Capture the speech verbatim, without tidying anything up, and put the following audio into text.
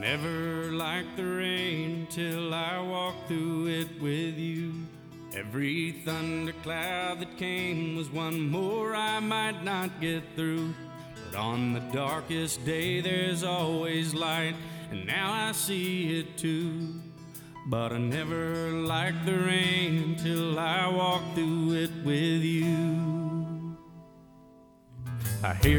never liked the rain till I walked through it with you. Every thundercloud that came was one more I might not get through. But on the darkest day there's always light, and now I see it too. But I never liked the rain till I walked through it with you. I hear